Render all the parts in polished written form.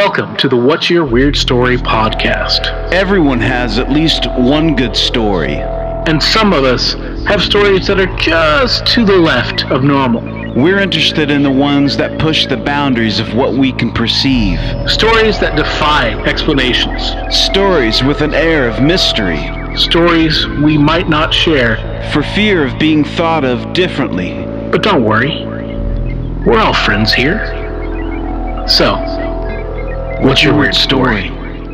Welcome to the What's Your Weird Story podcast. Everyone has at least one good story. And some of us have stories that are just to the left of normal. We're interested in the ones that push the boundaries of what we can perceive. Stories that defy explanations. Stories with an air of mystery. Stories we might not share for fear of being thought of differently. But don't worry, we're all friends here. So, what's your weird story?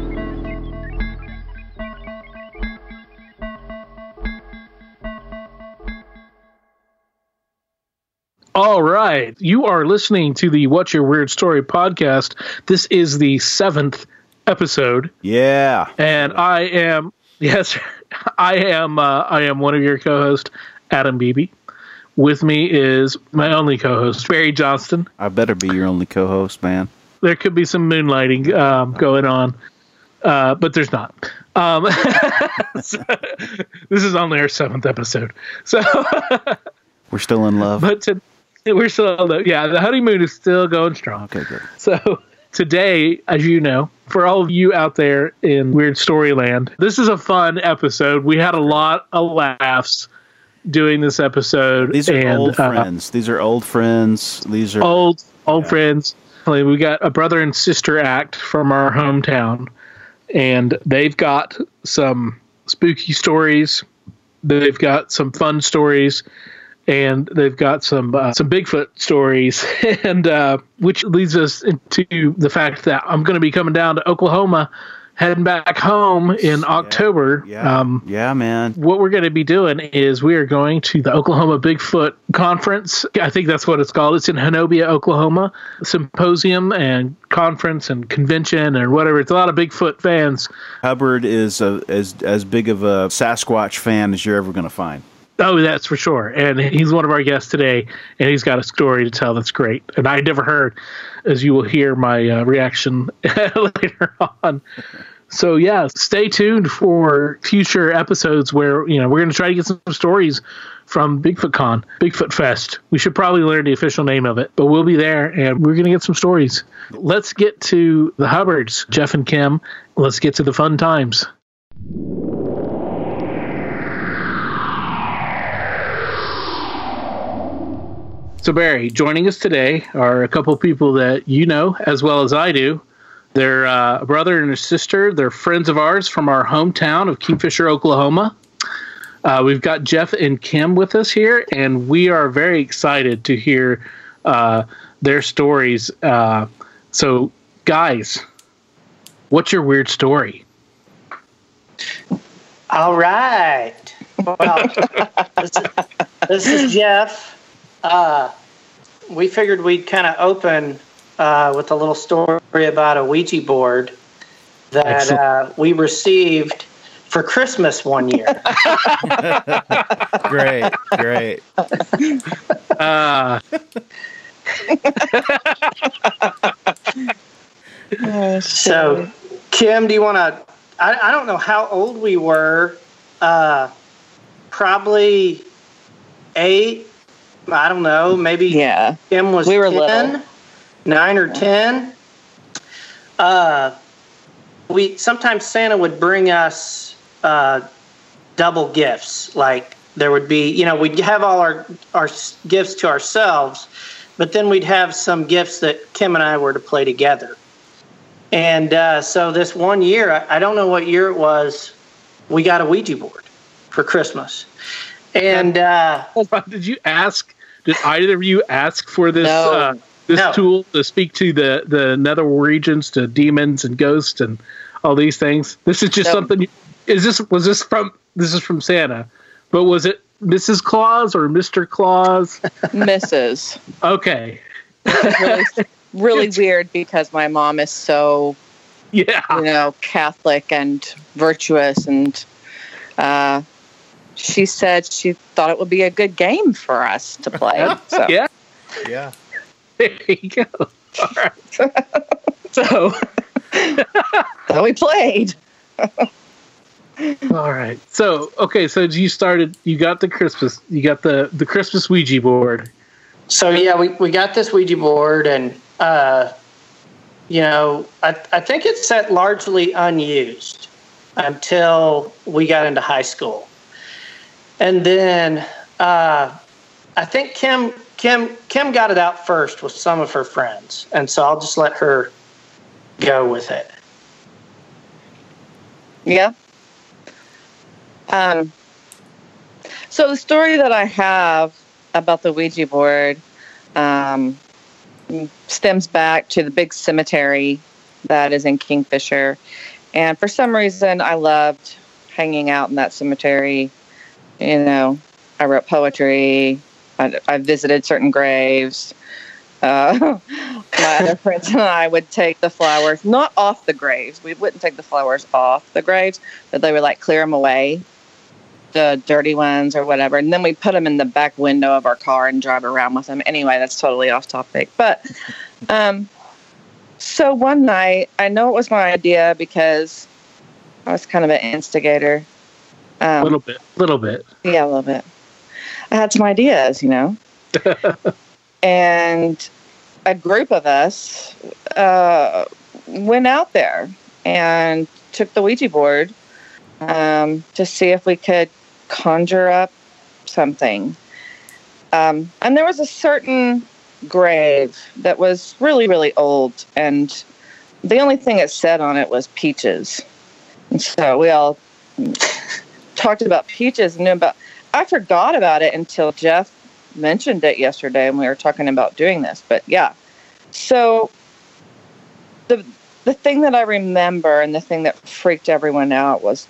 All right, you are listening to the What's Your Weird Story podcast. This is the 7th episode. Yeah. And I am one of your co-hosts, Adam Beebe. With me is my only co-host, Barry Johnston. I better be your only co-host, man. There could be some moonlighting going on, but there's not. So, this is only our 7th episode. So we're still in love. But we're still in love. Yeah, the honeymoon is still going strong. Okay, good. So today, as you know, for all of you out there in Weird Storyland, this is a fun episode. We had a lot of laughs doing this episode. These are old friends. These are old friends. These are old friends. We got a brother and sister act from our hometown, and they've got some spooky stories. They've got some fun stories, and they've got some Bigfoot stories, and which leads us into the fact that I'm going to be coming down to Oklahoma, heading back home in October. Yeah, man. What we're going to be doing is we are going to the Oklahoma Bigfoot Conference. I think that's what it's called. It's in Honobia, Oklahoma. Symposium and conference and convention and whatever. It's a lot of Bigfoot fans. Hubbard is as big of a Sasquatch fan as you're ever going to find. Oh, that's for sure. And he's one of our guests today, and he's got a story to tell that's great. And I never heard, as you will hear my reaction later on. So, yeah, stay tuned for future episodes where, we're going to try to get some stories from Bigfoot Con, Bigfoot Fest. We should probably learn the official name of it, but we'll be there, and we're going to get some stories. Let's get to the Hubbards, Jeff and Kim. Let's get to the fun times. So, Barry, joining us today are a couple people that you know as well as I do. They're a brother and a sister. They're friends of ours from our hometown of Kingfisher, Oklahoma. We've got Jeff and Kim with us here, and we are very excited to hear their stories. So, guys, what's your weird story? All right. Well, this is Jeff. We figured we'd kind of open with a little story about a Ouija board that we received for Christmas one year. Great. So, Kim, do you want to... I don't know how old we were. Probably 8. I don't know. Maybe Kim was 10, little. 9 or 10. Sometimes Santa would bring us double gifts. Like there would be, we'd have all our gifts to ourselves, but then we'd have some gifts that Kim and I were to play together. And so this one year, I don't know what year it was, we got a Ouija board for Christmas. And did you ask? Did either of you ask for this No. tool to speak to the nether regions, to demons and ghosts and all these things? This is just something. This is from Santa, but was it Mrs. Claus or Mr. Claus? Mrs. Okay. Really weird because my mom is so Catholic and virtuous, and she said she thought it would be a good game for us to play. So. Yeah. There you go. All right. So we played. All right. So you got the Christmas Ouija board. So yeah, we got this Ouija board, and I think it sat largely unused until we got into high school. And then I think Kim got it out first with some of her friends. And so I'll just let her go with it. Yeah. So the story that I have about the Ouija board stems back to the big cemetery that is in Kingfisher. And for some reason, I loved hanging out in that cemetery. I wrote poetry. I visited certain graves. My other friends and I would take the flowers, not off the graves. We wouldn't take the flowers off the graves, but they would clear them away, the dirty ones or whatever. And then we put them in the back window of our car and drive around with them. Anyway, that's totally off topic. But so one night, I know it was my idea because I was kind of an instigator. Little bit. Yeah, a little bit. I had some ideas, And a group of us went out there and took the Ouija board to see if we could conjure up something. And there was a certain grave that was really, really old, and the only thing it said on it was peaches. And so we all talked about peaches and knew about. I forgot about it until Jeff mentioned it yesterday, and we were talking about doing this. But yeah, so the thing that I remember and the thing that freaked everyone out was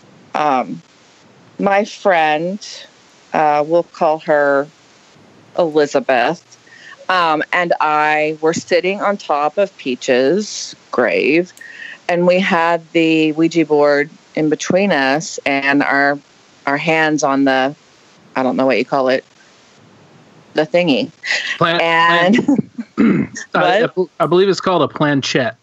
my friend, we'll call her Elizabeth, and I were sitting on top of Peach's grave, and we had the Ouija board in between us and our hands on I don't know what you call it, the thingy. I believe it's called a planchette.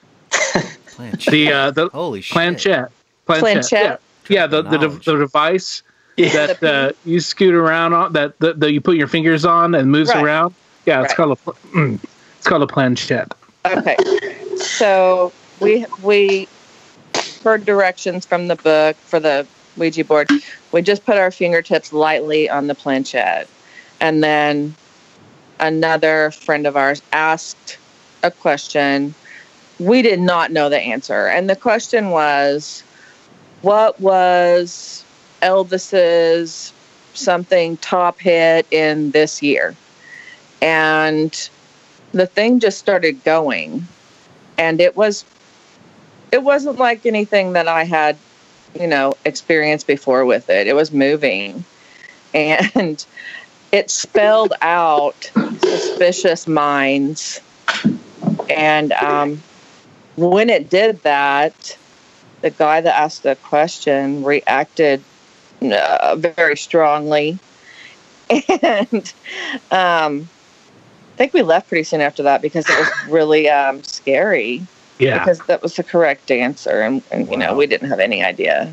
The Holy shit. planchette. Planchette? Yeah, the device that you scoot around on, that you put your fingers on and moves around. Yeah, it's called a planchette. Okay, so we heard directions from the book for the Ouija board. We just put our fingertips lightly on the planchette. And then another friend of ours asked a question. We did not know the answer. And the question was, what was Elvis's something top hit in this year? And the thing just started going. And it wasn't like anything that I had, experienced before with it. It was moving. And it spelled out Suspicious Minds. And when it did that, the guy that asked the question reacted very strongly. And I think we left pretty soon after that because it was really scary. Yeah. Because that was the correct answer. And Wow. We didn't have any idea.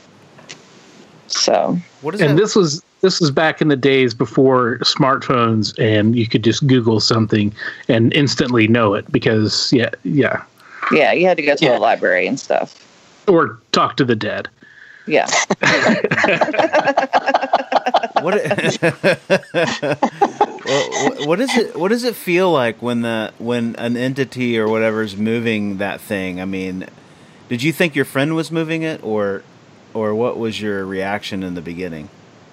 So. What is And that? this was back in the days before smartphones, and you could just Google something and instantly know it because yeah, Yeah, you had to go to the library and stuff. or talk to the dead. Yeah. What does it feel like when an entity or whatever is moving that thing? I mean, did you think your friend was moving it, or what was your reaction in the beginning?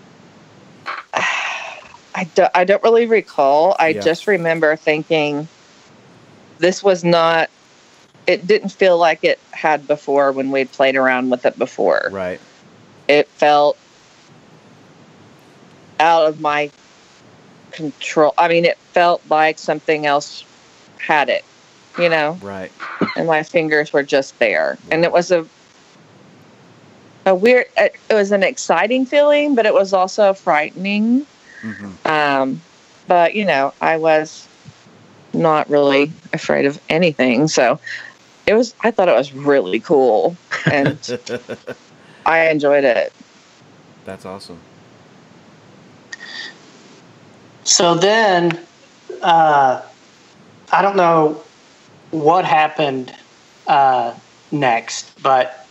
I don't really recall. I Yeah. just remember thinking this was not. It didn't feel like it had before when we'd played around with it before. Right. It felt out of my control. I mean, it felt like something else had it, Right. and my fingers were just there. And it was a weird, it was an exciting feeling, but it was also frightening. Mm-hmm. But, I was not really afraid of anything. So I thought it was really cool, and I enjoyed it. That's awesome. So then, I don't know what happened next, but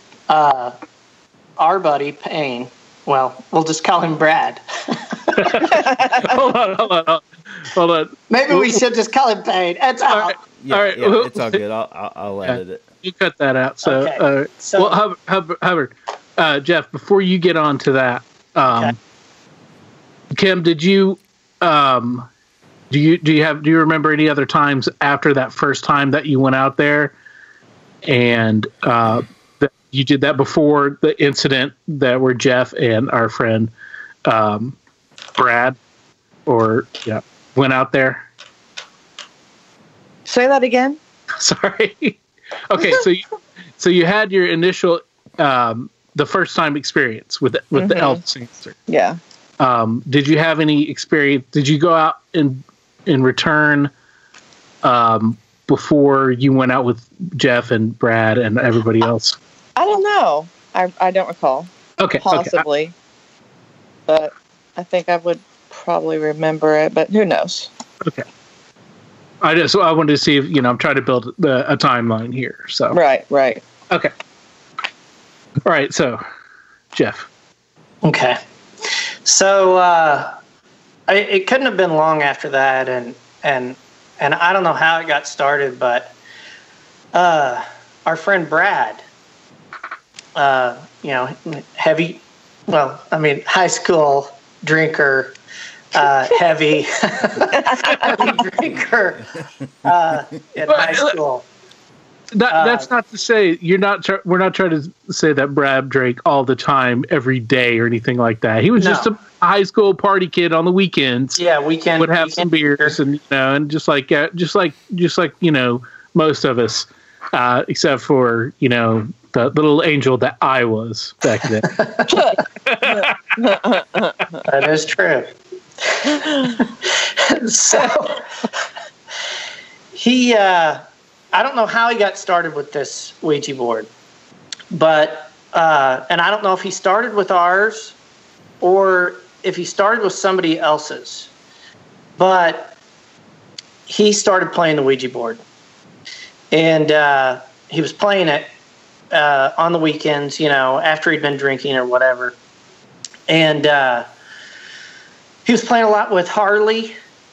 our buddy Payne, well, we'll just call him Brad. Hold on. Maybe we should just call him Payne. That's all. Right. Yeah, All right. yeah, it's all good. I'll edit it. You cut that out. So, Okay. So- well, Hubbard, Jeff, before you get on to that, Okay. Kim, did you do you remember any other times after that first time that you went out there, and that you did that before the incident that where Jeff and our friend Brad went out there? Say that again. Sorry. Okay, so you had your initial the first time experience with the elf singer. Yeah. Did you have any experience? Did you go out in return before you went out with Jeff and Brad and everybody else? I don't know. I don't recall. Okay. Possibly. But I think I would probably remember it, but who knows? Okay. I wanted to see if, I'm trying to build a timeline here. So Right. Okay. All right. So, Jeff. Okay. So it couldn't have been long after that, and I don't know how it got started, but our friend Brad, heavy, high school drinker, heavy drinker in high school. That's not to say we're not trying to say that Brad drank all the time, every day, or anything like that. He was just a high school party kid on the weekends. Yeah, weekend would have some beers and and just like most of us, except for the little angel that I was back then. That is true. So he. I don't know how he got started with this Ouija board, but and I don't know if he started with ours or if he started with somebody else's, but he started playing the Ouija board, and he was playing it on the weekends, after he'd been drinking or whatever, and he was playing a lot with Harley,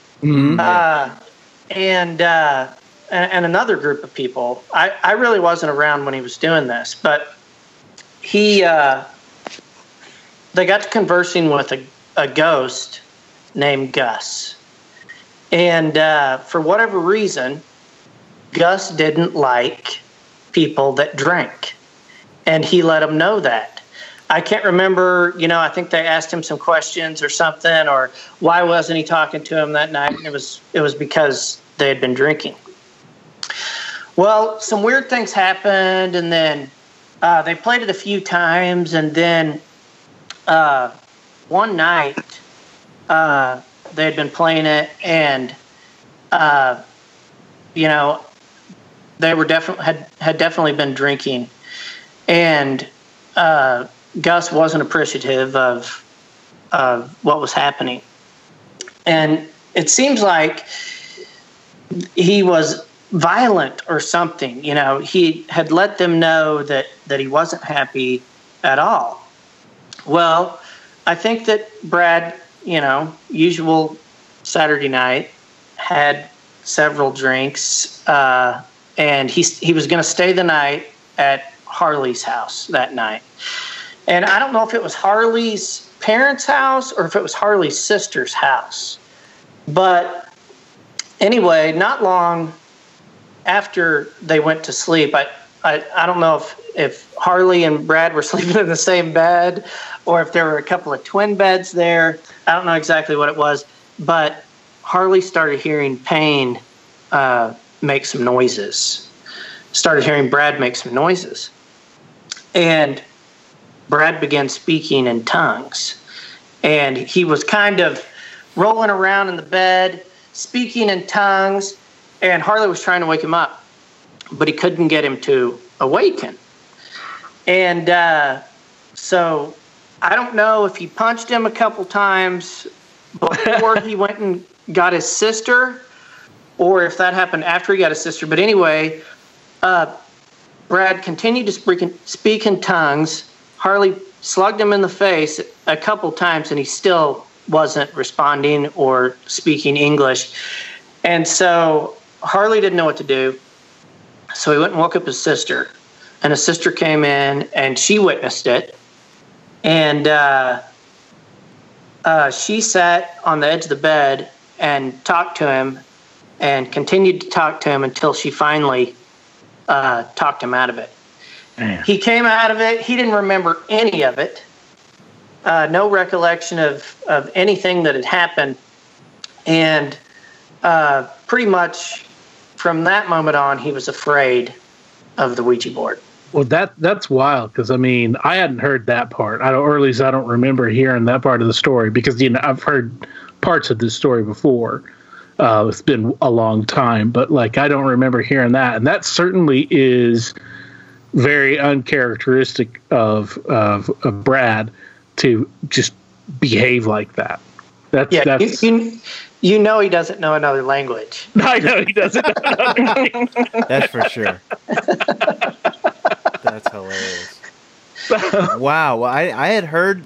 and another group of people. I really wasn't around when he was doing this, but they got to conversing with a ghost named Gus. And for whatever reason, Gus didn't like people that drank. And he let them know that. I can't remember, I think they asked him some questions or something, or why wasn't he talking to him that night? And it was because they had been drinking. Well, some weird things happened, and then they played it a few times, and then one night they had been playing it, and they were had definitely been drinking, and Gus wasn't appreciative of what was happening, and it seems like he was violent or something. He had let them know that he wasn't happy at all. Well, I think that Brad, usual Saturday night, had several drinks, and he was going to stay the night at Harley's house that night. And I don't know if it was Harley's parents' house or if it was Harley's sister's house. But anyway, not long after they went to sleep, I don't know if Harley and Brad were sleeping in the same bed or if there were a couple of twin beds there. I don't know exactly what it was, but Harley started hearing Payne make some noises. Started hearing Brad make some noises. And Brad began speaking in tongues. And he was kind of rolling around in the bed, speaking in tongues, and Harley was trying to wake him up, but he couldn't get him to awaken. And so I don't know if he punched him a couple times before he went and got his sister, or if that happened after he got a sister. But anyway, Brad continued to speak in tongues. Harley slugged him in the face a couple times, and he still wasn't responding or speaking English. And so Harley didn't know what to do. So he went and woke up his sister. And his sister came in, and she witnessed it. And she sat on the edge of the bed and talked to him and continued to talk to him until she finally talked him out of it. Man. He came out of it. He didn't remember any of it. No recollection of anything that had happened. And pretty much from that moment on, he was afraid of the Ouija board. Well, that's wild, because I mean, I hadn't heard that part. Or at least I don't remember hearing that part of the story, because I've heard parts of this story before. It's been a long time, but like I don't remember hearing that, and that certainly is very uncharacteristic of Brad to just behave like that. That's you know he doesn't know another language. I know he doesn't know another language. That's for sure. That's hilarious. Wow. Well, I had heard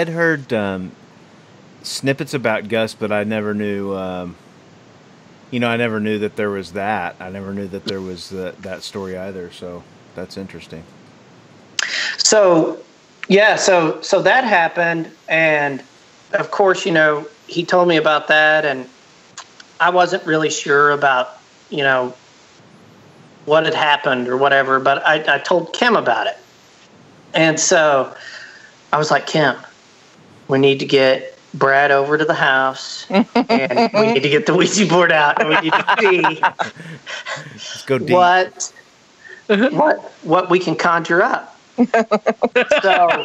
snippets about Gus, but I never knew. I never knew that there was that. I never knew that there was that story either. So that's interesting. So yeah, so that happened, and of course, he told me about that, and I wasn't really sure about what had happened or whatever, but I told Kim about it. And so I was like, Kim, we need to get Brad over to the house, and we need to get the Ouija board out, and we need to see Let's go deep. what we can conjure up. So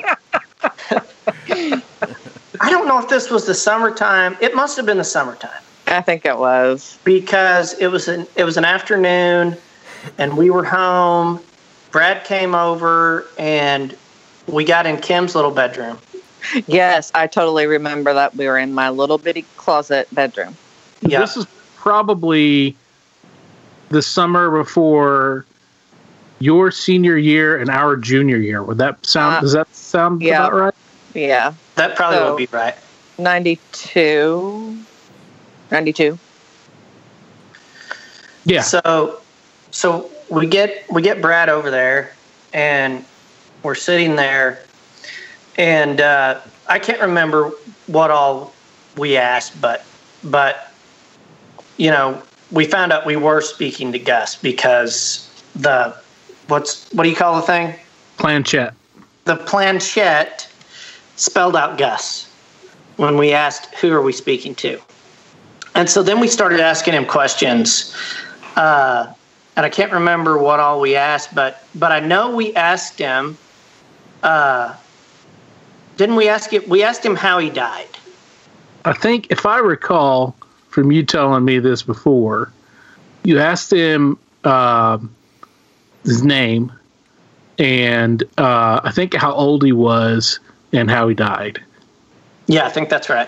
I don't know if this was the summertime. It must have been the summertime. I think it was, because it was an afternoon, and we were home. Brad came over, and we got in Kim's little bedroom. Yes, I totally remember that. We were in my little bitty closet bedroom. Yeah. This is probably the summer before your senior year and our junior year. Would that sound? Does that sound about right? Yeah, that probably would be right. 92. Yeah. So we get Brad over there, and we're sitting there, and I can't remember what all we asked, but we found out we were speaking to Gus, because what do you call the thing? Planchette. The planchette spelled out Gus when we asked, who are we speaking to? And so then we started asking him questions, and I can't remember what all we asked, but I know we asked him, didn't we ask him? We asked him how he died. I think, if I recall from you telling me this before, you asked him his name, and I think how old he was and how he died. Yeah, I think that's right.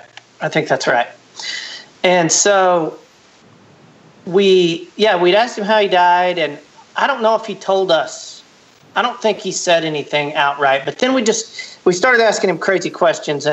And so we'd asked him how he died, and I don't know if he told us. I don't think he said anything outright, but then we started asking him crazy questions,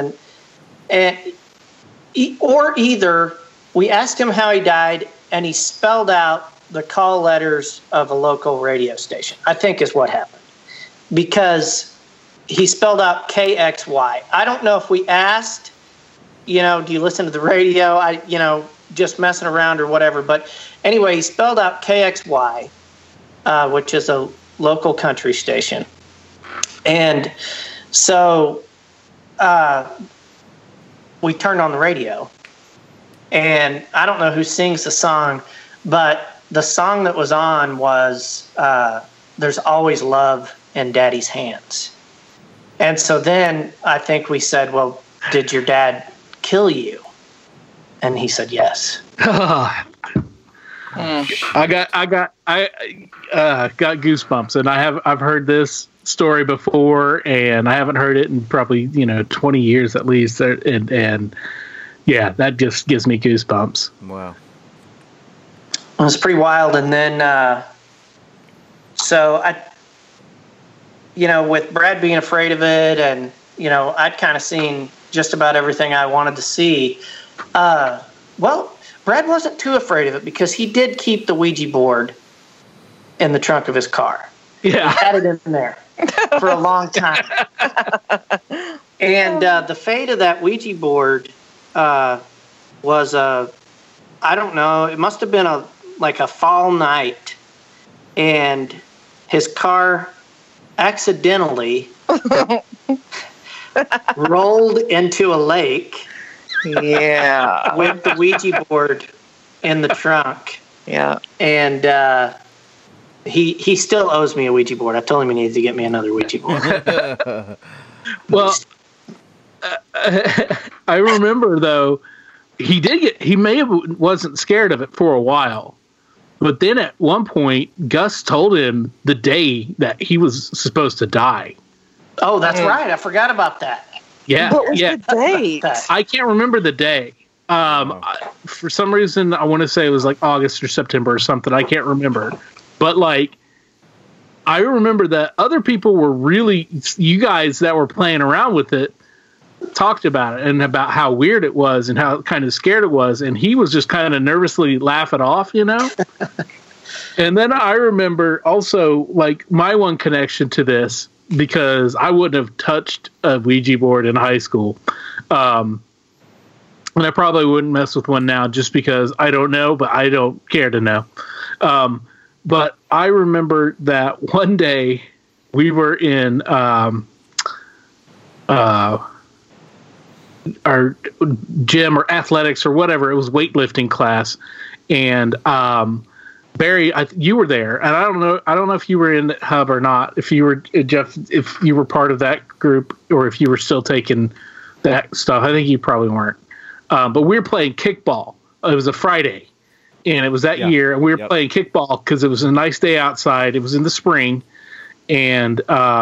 or either we asked him how he died and he spelled out the call letters of a local radio station, I think is what happened, because he spelled out KXY. I don't know if we asked, do you listen to the radio? Just messing around or whatever. But anyway, he spelled out KXY, which is a local country station. And so we turned on the radio, and I don't know who sings the song, but the song that was on was There's Always Love in Daddy's Hands. And so then I think we said, well, did your dad kill you? And he said yes. I got goosebumps, and I've heard this story before, and I haven't heard it in probably 20 years at least, and yeah, that just gives me goosebumps. Wow. was pretty wild. And then, so with Brad being afraid of it, and, I'd kind of seen just about everything I wanted to see. Well, Brad wasn't too afraid of it because he did keep the Ouija board in the trunk of his car. Yeah. He had it in there for a long time. And the fate of that Ouija board was I don't know, it must have been a fall night, and his car accidentally rolled into a lake. Yeah. With the Ouija board in the trunk. Yeah. And he still owes me a Ouija board. I told him he needs to get me another Ouija board. Well, I remember though, he may have wasn't scared of it for a while, but then at one point Gus told him the day that he was supposed to die. Oh, that's right. I forgot about that. Yeah. What was the date? I can't remember the day. For some reason, I want to say it was like August or September or something. I can't remember. But I remember that other people were really, you guys that were playing around with it, talked about it and about how weird it was and how kind of scared it was. And he was just kind of nervously laughing off, And then I remember also my one connection to this, because I wouldn't have touched a Ouija board in high school. And I probably wouldn't mess with one now just because I don't know, but I don't care to know. But I remember that one day we were in our gym or athletics or whatever. It was weightlifting class. And Barry, you were there, and I don't know if you were in Hub or not. If you were, Jeff, if you were part of that group, or if you were still taking that stuff. I think you probably weren't. But we were playing kickball. It was a Friday, and it was that year, and we were playing kickball because it was a nice day outside. It was in the spring, and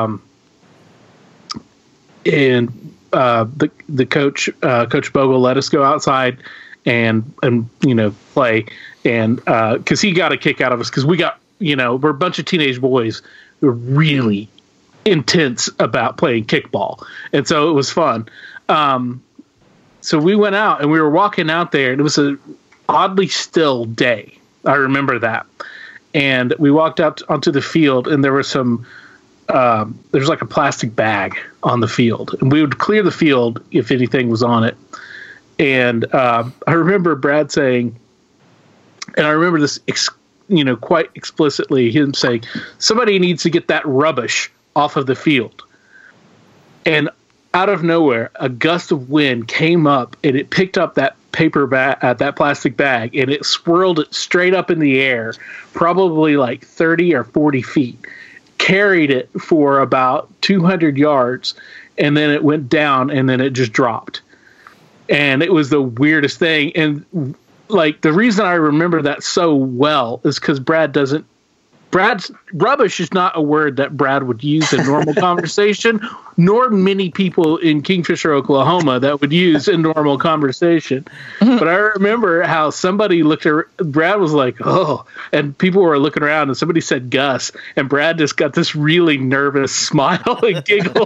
the coach, Coach Bogle, let us go outside and play. And because he got a kick out of us, because we got, we're a bunch of teenage boys who were really intense about playing kickball. And so it was fun. So we went out and we were walking out there, and it was an oddly still day. I remember that. And we walked out onto the field, and there was there's like a plastic bag on the field. And we would clear the field if anything was on it. And I remember Brad saying, and I remember this, quite explicitly, him saying, somebody needs to get that rubbish off of the field. And out of nowhere, a gust of wind came up, and it picked up that paper bag, that plastic bag, and it swirled it straight up in the air, probably like 30 or 40 feet, carried it for about 200 yards, and then it went down, and then it just dropped. And it was the weirdest thing. And the reason I remember that so well is because Brad's rubbish is not a word that Brad would use in normal conversation, nor many people in Kingfisher, Oklahoma, that would use in normal conversation. But I remember how somebody looked at Brad, was like, oh, and people were looking around, and somebody said Gus, and Brad just got this really nervous smile and giggle.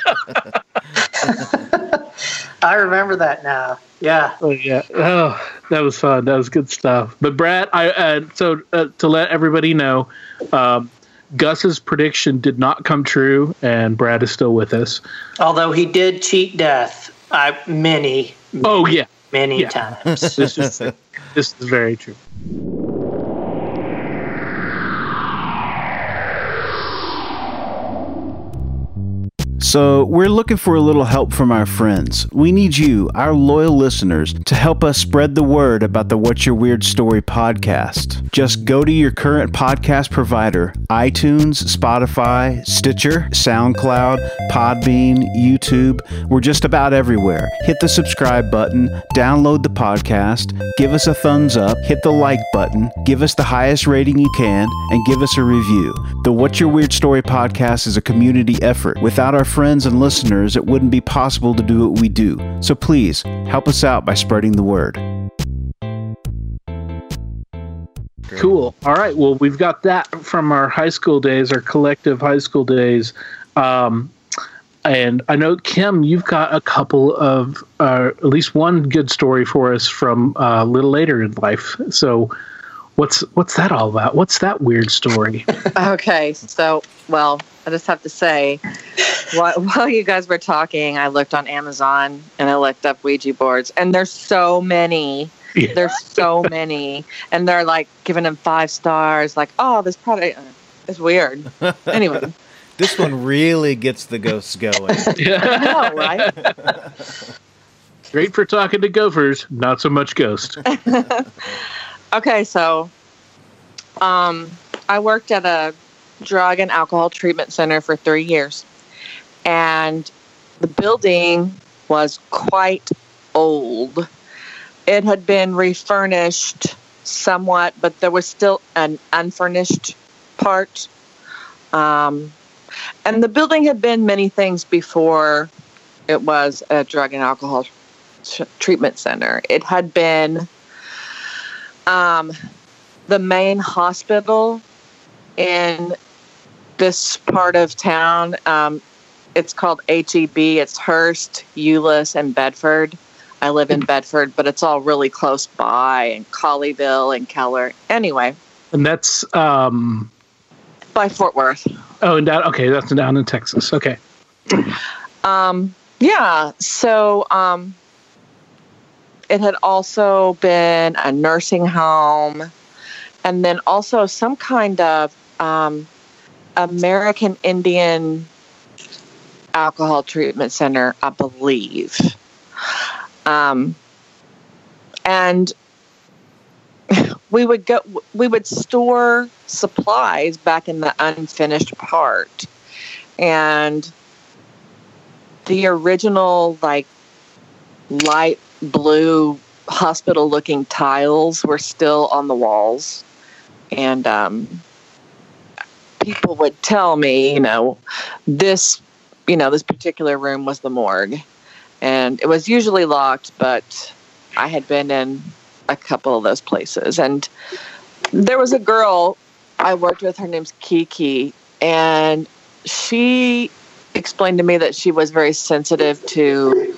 I remember that now. Yeah. Oh, yeah. Oh, that was fun. That was good stuff. But Brad, to let everybody know, Gus's prediction did not come true, and Brad is still with us. Although he did cheat death many times. This is very true. So, we're looking for a little help from our friends. We need you, our loyal listeners, to help us spread the word about the What's Your Weird Story podcast. Just go to your current podcast provider, iTunes, Spotify, Stitcher, SoundCloud, Podbean, YouTube. We're just about everywhere. Hit the subscribe button, download the podcast, give us a thumbs up, hit the like button, give us the highest rating you can, and give us a review. The What's Your Weird Story podcast is a community effort. Without our friends and listeners, it wouldn't be possible to do what we do. So please, help us out by spreading the word. great. Cool. All right. Well, we've got that from our high school days, our collective high school days. And I know, Kim, you've got a couple of, at least one good story for us from a little later in life. So what's that all about? What's that weird story? Okay. So, well, I just have to say, while you guys were talking, I looked on Amazon and I looked up Ouija boards, and there's so many. Yeah. There's so many, and they're like giving them 5 stars. Like, oh, this product is weird. Anyway, This one really gets the ghosts going. I know, right? Great for talking to gophers, not so much ghost. Okay, so I worked at a drug and alcohol treatment center for 3 years, and the building was quite old. It had been refurnished somewhat, but there was still an unfurnished part. And the building had been many things before it was a drug and alcohol treatment center. It had been the main hospital in this part of town. It's called HEB. It's Hearst, Euless, and Bedford. I live in Bedford, but it's all really close by, and Colleyville and Keller. Anyway. And that's by Fort Worth. Oh, and down, okay, that's down in Texas. Okay. Yeah. So it had also been a nursing home, and then also some kind of American Indian alcohol treatment center, I believe. And we would store supplies back in the unfinished part. And the original, like, light blue hospital looking tiles were still on the walls. And people would tell me, this particular room was the morgue. And it was usually locked, but I had been in a couple of those places. And there was a girl I worked with, her name's Kiki, and she explained to me that she was very sensitive to,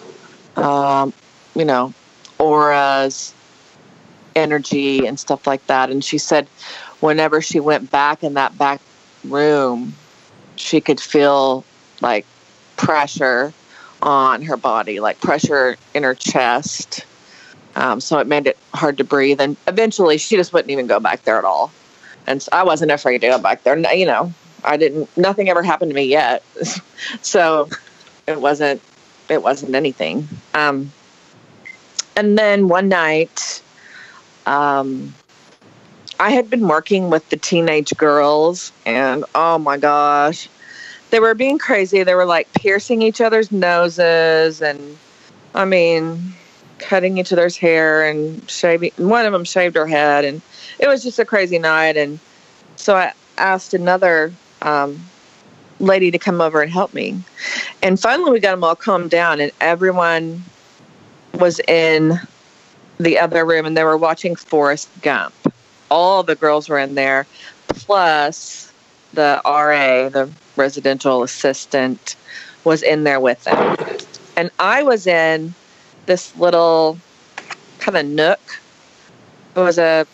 auras, energy, and stuff like that. And she said whenever she went back in that back room, she could feel like pressure on her body, like pressure in her chest. So it made it hard to breathe. And eventually she just wouldn't even go back there at all. And so I wasn't afraid to go back there. Nothing ever happened to me yet. So it wasn't anything. And then one night, I had been working with the teenage girls, and oh my gosh, they were being crazy. They were like piercing each other's noses, and cutting each other's hair and shaving. One of them shaved her head, and it was just a crazy night. And so I asked another lady to come over and help me. And finally we got them all calmed down, and everyone was in the other room, and they were watching Forrest Gump. All the girls were in there, plus the RA, the residential assistant, was in there with them. And I was in this little kind of nook. There was a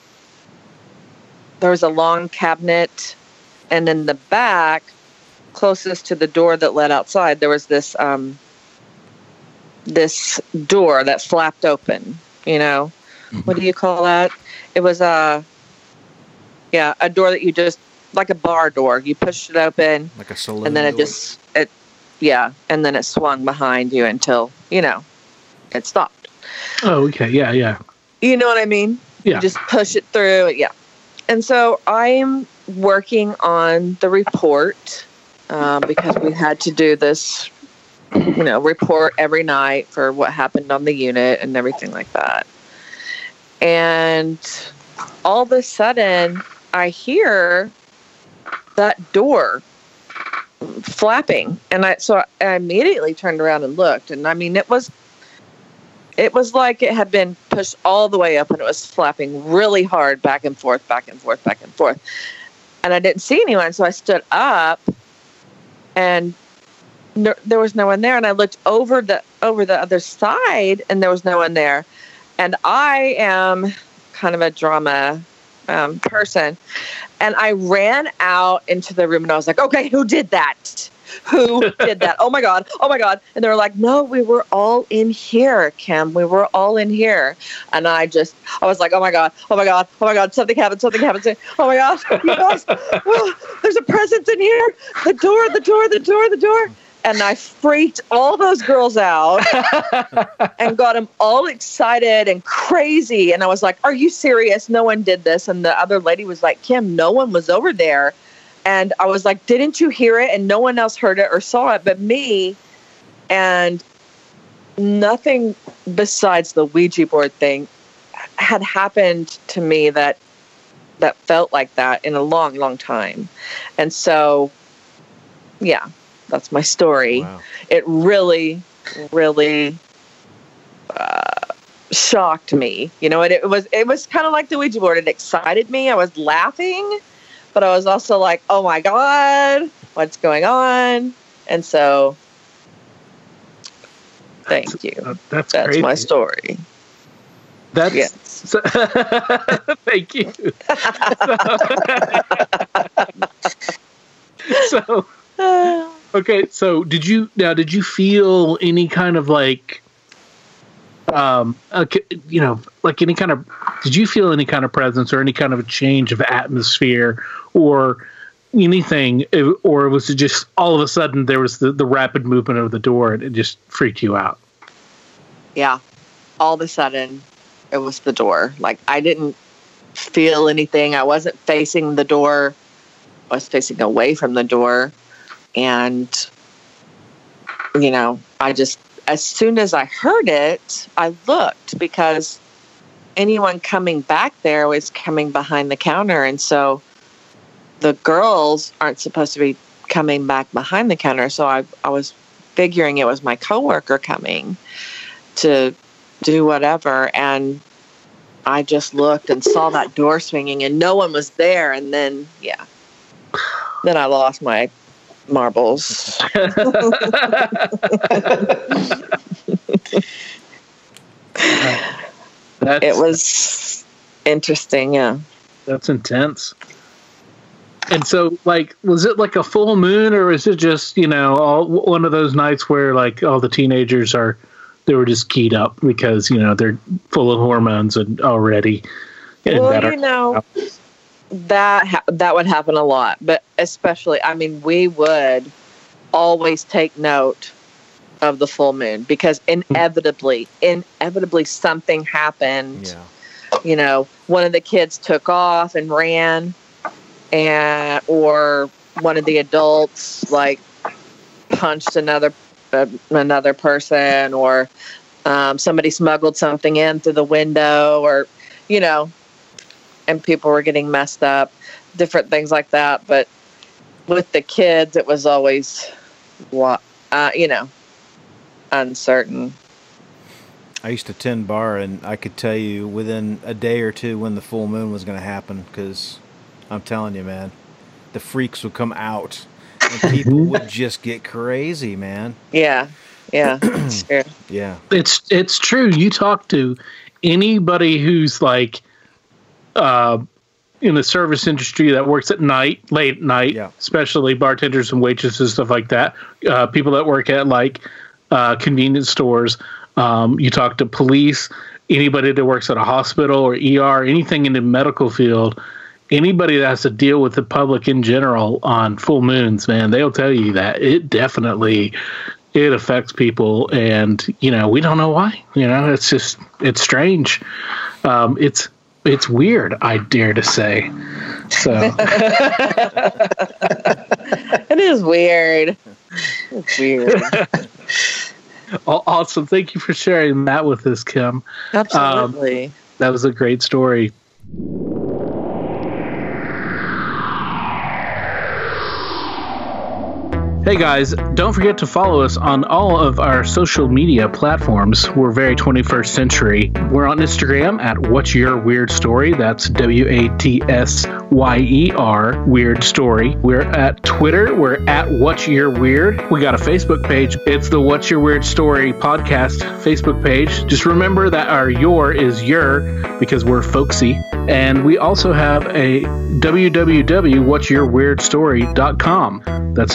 long cabinet, and in the back, closest to the door that led outside, there was this door that flapped open. What do you call that? It was a door that you just, like a bar door, you pushed it open, like a saloon, and then and then it swung behind you until it stopped. Oh, okay. Yeah. You know what I mean? Yeah. You just push it through. Yeah. And so I'm working on the report because we had to do this, report every night for what happened on the unit and everything like that. And all of a sudden, I hear that door flapping. And I immediately turned around and looked. And it was It was like it had been pushed all the way up, and it was flapping really hard back and forth, back and forth, back and forth. And I didn't see anyone, so I stood up, and there was no one there. And I looked over the other side, and there was no one there. And I am kind of a drama person, and I ran out into the room, and I was like, "Okay, who did that? Who did that? Oh my God. Oh my God." And they were like, "No, we were all in here, Kim. We were all in here." And I was like, "Oh my God. Oh my God. Oh my God. Something happened. Something happened. Oh my gosh. You guys, there's a presence in here. The door. And I freaked all those girls out and got them all excited and crazy. And I was like, "Are you serious? No one did this." And the other lady was like, "Kim, no one was over there." And I was like, "Didn't you hear it?" And no one else heard it or saw it but me. And nothing besides the Ouija board thing had happened to me that felt like that in a long, long time. And so, yeah, that's my story. Wow. It really, really shocked me. You know, it was kind of like the Ouija board. It excited me. I was laughing. But I was also like, "Oh my God, what's going on?" And so, thank you. That's my story. Yes. Thank you. So, okay. So, did you feel any kind of like, like any kind of, did you feel any kind of presence or any kind of a change of atmosphere or anything, or was it just all of a sudden there was the rapid movement of the door and it just freaked you out? Yeah. All of a sudden it was the door. Like, I didn't feel anything. I wasn't facing the door. I was facing away from the door. And, you know, as soon as I heard it, I looked, because anyone coming back there was coming behind the counter. And so the girls aren't supposed to be coming back behind the counter. So I was figuring it was my coworker coming to do whatever. And I just looked and saw that door swinging and no one was there. And then, yeah, then I lost my marbles. It was interesting, yeah. That's intense. And so, like, was it like a full moon, or is it just, you know, one of those nights where, like, all the teenagers they were just keyed up because, you know, they're full of hormones and already. Well, you know, that would happen a lot, but especially, I mean, we would always take note of the full moon because inevitably something happened. Yeah. You know, one of the kids took off and ran, or one of the adults like punched another person, or somebody smuggled something in through the window, or, you know, and people were getting messed up, different things like that. But with the kids, it was always, you know, uncertain. I used to tend bar, and I could tell you within a day or two when the full moon was going to happen, because I'm telling you, man, the freaks would come out, and people would just get crazy, man. Yeah, yeah, sure. Yeah. It's true. You talk to anybody who's like in the service industry that works at night, late at night, yeah, especially bartenders and waitresses, stuff like that. People that work at like convenience stores. You talk to police, anybody that works at a hospital or ER, anything in the medical field, anybody that has to deal with the public in general on full moons, man, they'll tell you that it affects people. And, you know, we don't know why. You know, it's strange. It's weird, I dare to say. So it is weird. It's weird. Awesome. Thank you for sharing that with us, Kim. Absolutely. That was a great story. Hey guys, don't forget to follow us on all of our social media platforms. We're very 21st century. We're on Instagram at What's Your Weird Story. That's WATSYER Weird Story. We're at Twitter. We're at What's Your Weird. We got a Facebook page. It's the What's Your Weird Story podcast Facebook page. Just remember that our your is your because we're folksy. And we also have a www.whatsyourweirdstory.com. That's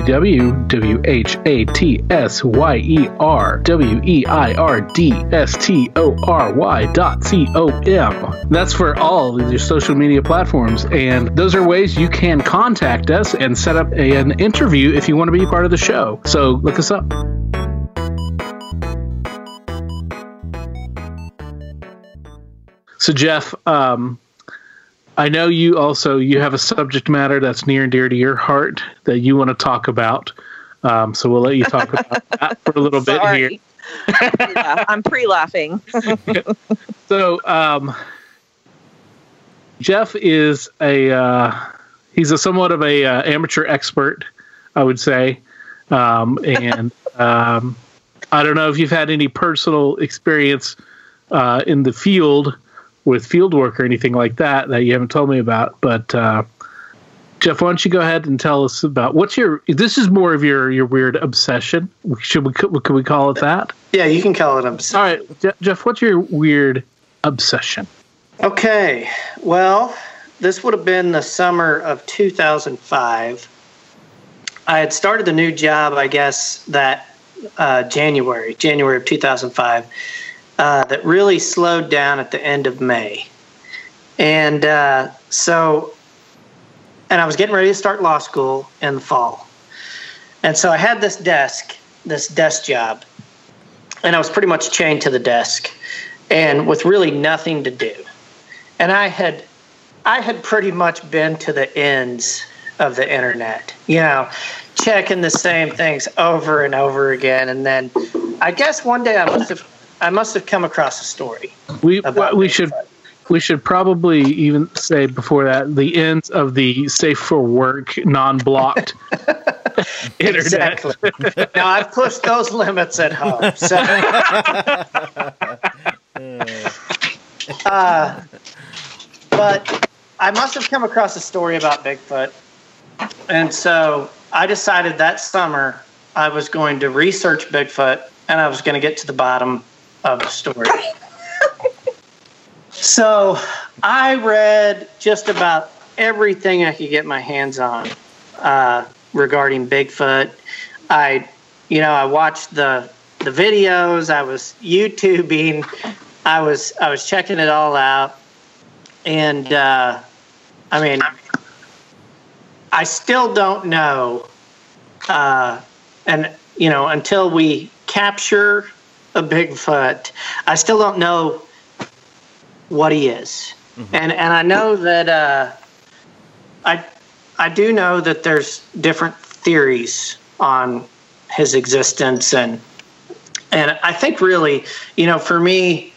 www.whatsyourweirdstory.com. That's for all of your social media platforms. And those are ways you can contact us and set up an interview if you want to be a part of the show. So look us up. So Jeff, I know you have a subject matter that's near and dear to your heart that you want to talk about. So we'll let you talk about that for a little bit here. Yeah, I'm pre-laughing. So Jeff is he's a somewhat of a amateur expert, I would say. And I don't know if you've had any personal experience in the field with field work or anything like that you haven't told me about. But Jeff, why don't you go ahead and tell us about this is more of your weird obsession. Could we call it that? Yeah, you can call it obsession. All right, Jeff, what's your weird obsession? Okay, well, this would have been the summer of 2005. I had started a new job, I guess, that January of 2005. That really slowed down at the end of May. And and I was getting ready to start law school in the fall. And so I had this desk job, and I was pretty much chained to the desk and with really nothing to do. And I had pretty much been to the ends of the internet, checking the same things over and over again. And then I guess one day I must have come across a story. We should probably even say before that the ends of the safe for work, non-blocked internet. Exactly. Now I've pushed those limits at home. So, but I must have come across a story about Bigfoot, and so I decided that summer I was going to research Bigfoot and I was going to get to the bottom of the story. So I read just about everything I could get my hands on regarding Bigfoot. I watched the videos. I was YouTubing. I was checking it all out, and I still don't know. Until we capture a Bigfoot, I still don't know what he is. Mm-hmm. And I know that I do know that there's different theories on his existence, and I think really, for me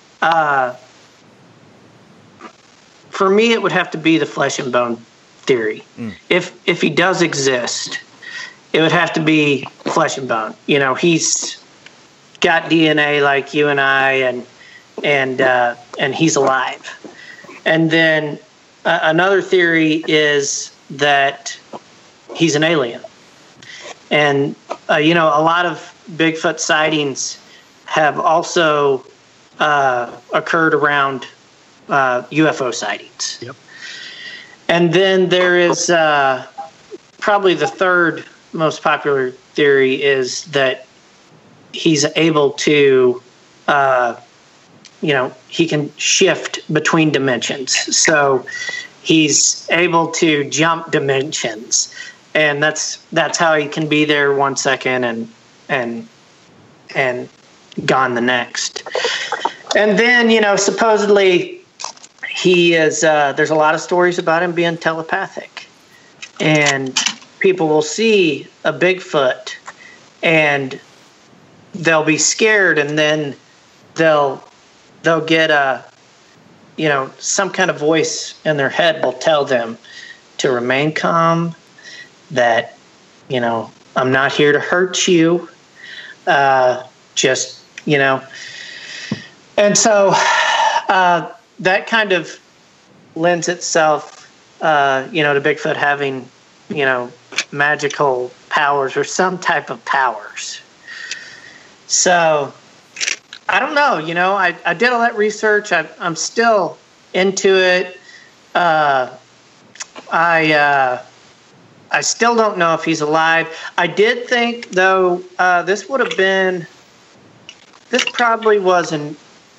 it would have to be the flesh and bone theory. If he does exist, it would have to be flesh and bone. He's got DNA like you and I, and he's alive. And then another theory is that he's an alien. And a lot of Bigfoot sightings have also occurred around UFO sightings. Yep. And then there is probably the third most popular theory is that he's able to, he can shift between dimensions. So he's able to jump dimensions, and that's how he can be there 1 second and gone the next. And then, supposedly he is, there's a lot of stories about him being telepathic, and people will see a Bigfoot and they'll be scared, and then they'll get some kind of voice in their head will tell them to remain calm, that I'm not here to hurt you. Just, And so that kind of lends itself, to Bigfoot having, magical powers or some type of powers. So I don't know, I did all that research. I'm still into it. I still don't know if he's alive. I did think, though, this probably was in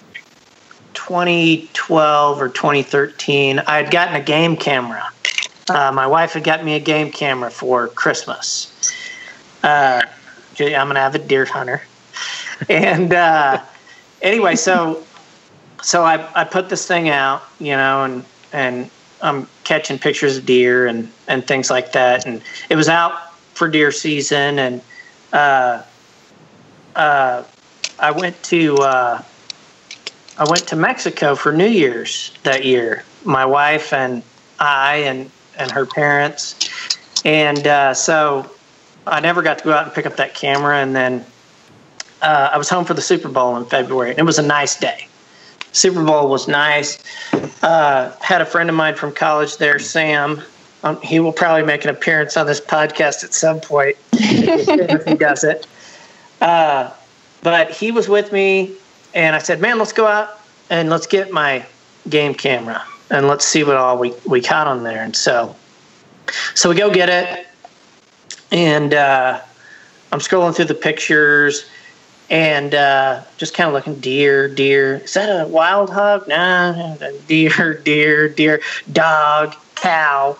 2012 or 2013. I had gotten a game camera. My wife had got me a game camera for Christmas. I'm an avid deer hunter. And anyway, so I put this thing out, and I'm catching pictures of deer and things like that. And it was out for deer season. And I went to Mexico for New Year's that year. My wife and I and her parents. And so I never got to go out and pick up that camera. And then I was home for the Super Bowl in February. And it was a nice day. Super Bowl was nice. Had a friend of mine from college there, Sam. He will probably make an appearance on this podcast at some point if he does it. But he was with me, and I said, man, let's go out and let's get my game camera, and let's see what all we caught on there. And so we go get it, and I'm scrolling through the pictures, and just kind of looking, deer. Is that a wild hog? Nah, deer, dog, cow.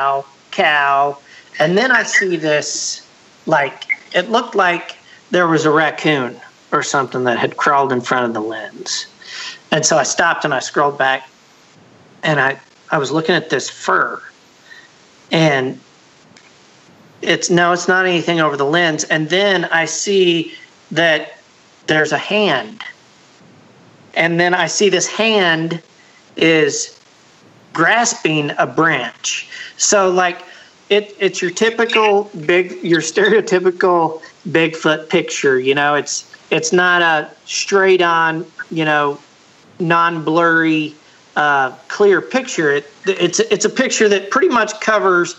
And then I see this, it looked like there was a raccoon or something that had crawled in front of the lens. And so I stopped and I scrolled back, and I was looking at this fur, and it's not anything over the lens. And then I see that there's a hand, and then I see this hand is grasping a branch. So it's your stereotypical Bigfoot picture. It's not a straight on, non-blurry, clear picture. It's a picture that pretty much covers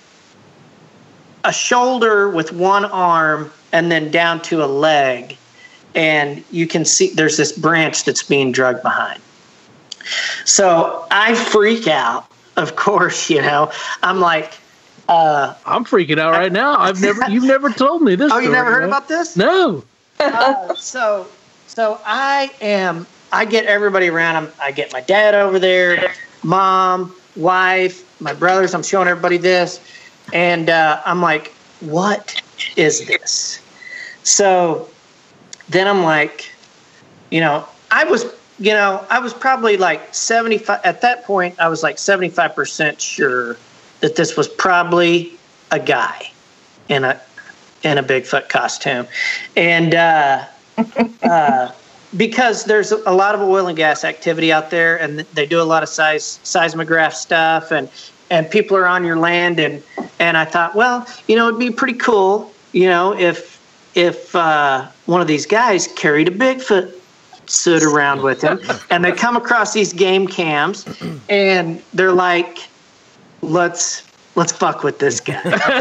a shoulder with one arm and then down to a leg, and you can see there's this branch that's being dragged behind. So I freak out, of course. I'm like, I'm freaking out right now. You've never told me this. Oh, you never heard about this? No. So I get everybody around. I get my dad over there, mom, wife, my brothers. I'm showing everybody this, and I'm like, what is this? So then I'm like, I was probably like 75 at that point. I was like 75% sure that this was probably a guy in a Bigfoot costume, and because there's a lot of oil and gas activity out there, and they do a lot of seismograph stuff, and people are on your land, and I thought, well, it'd be pretty cool, if one of these guys carried a Bigfoot suit around with him, and they come across these game cams, and they're like, let's fuck with this guy,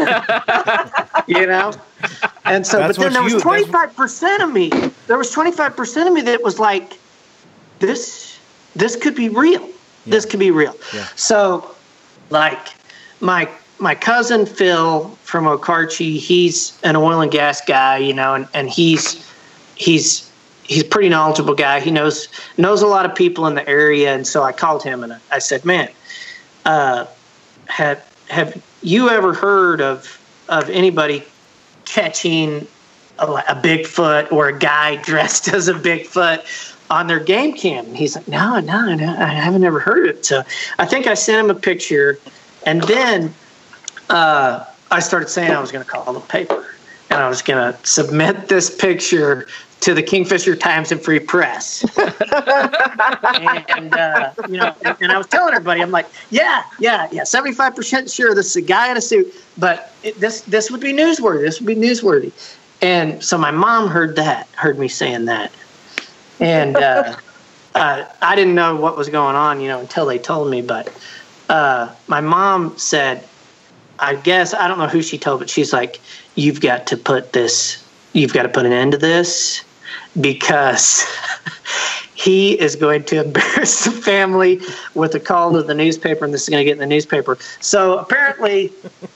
And so, but then there was 25% of me. There was 25% of me that was like, this could be real. Yeah. This could be real. Yeah. So, my cousin Phil from Okarche, he's an oil and gas guy, and he's a pretty knowledgeable guy. He knows a lot of people in the area, and so I called him and I said, man, have you ever heard of anybody catching a Bigfoot or a guy dressed as a Bigfoot on their game cam? And he's like, no, I haven't ever heard of it. So I think I sent him a picture, and then I started saying I was going to call the paper, and I was going to submit this picture to the Kingfisher Times and Free Press. And and I was telling everybody, I'm like, yeah, 75% sure this is a guy in a suit, but this would be newsworthy. This would be newsworthy. And so my mom heard me saying that, and I didn't know what was going on, until they told me. But my mom said, I guess, I don't know who she told, but she's like, you've got to put an end to this, because he is going to embarrass the family with a call to the newspaper, and this is going to get in the newspaper. So apparently,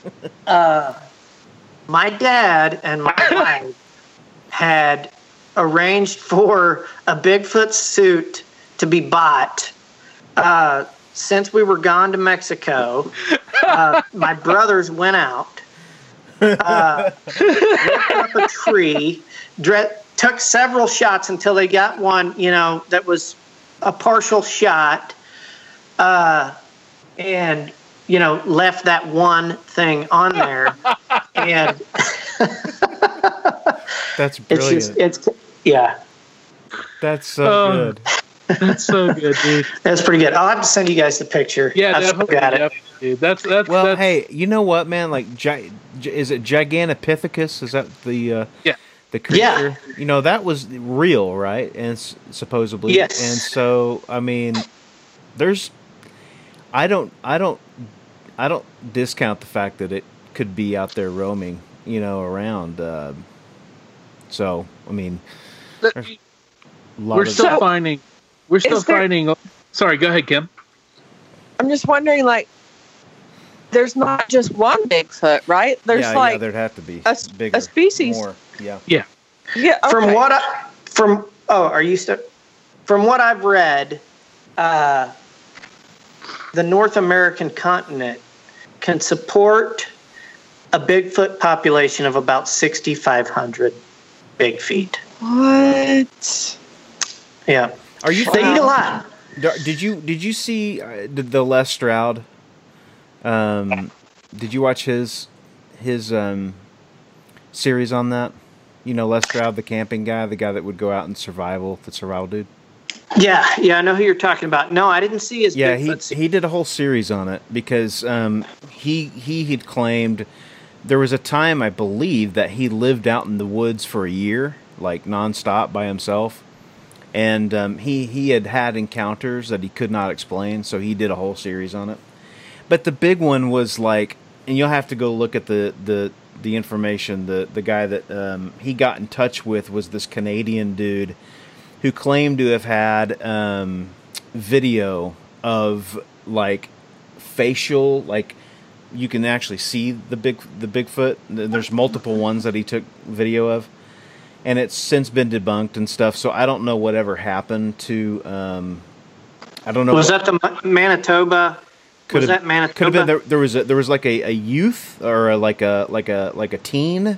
my dad and my wife had arranged for a Bigfoot suit to be bought. Since we were gone to Mexico, my brothers went out, went up a tree, took several shots until they got one, that was a partial shot, and, left that one thing on there. And that's brilliant. Yeah. That's so good. That's so good, dude. That's pretty good. I'll have to send you guys the picture. Yeah, I've definitely. got it. Dude. That's hey, you know what, man? Like, is it Gigantopithecus? Is that the the creature? Yeah. That was real, right? And supposedly, yes. And so, I mean, I don't discount the fact that it could be out there roaming, around. So, I mean, we're still finding. Sorry, go ahead, Kim. I'm just wondering, there's not just one Bigfoot, right? There's there'd have to be a species. More. Yeah. Yeah. Okay. From what I've read, the North American continent can support a Bigfoot population of about 6,500 big feet. What? Yeah. Are you? They eat a lot. Did you see the Les Stroud? Did you watch his series on that? Les Stroud, the camping guy, the guy that would go out and the survival dude. Yeah, I know who you're talking about. No, I didn't see his. Yeah, Bigfoot he did a whole series on it because he had claimed there was a time, I believe, that he lived out in the woods for a year, like nonstop by himself. And he had encounters that he could not explain, so he did a whole series on it. But the big one was and you'll have to go look at the information. The guy that he got in touch with was this Canadian dude who claimed to have had video of facial, you can actually see the Bigfoot. There's multiple ones that he took video of. And it's since been debunked and stuff, so I don't know whatever happened to. I don't know. Was that the Manitoba? Could that Manitoba? Could have been. There was a youth or like a teen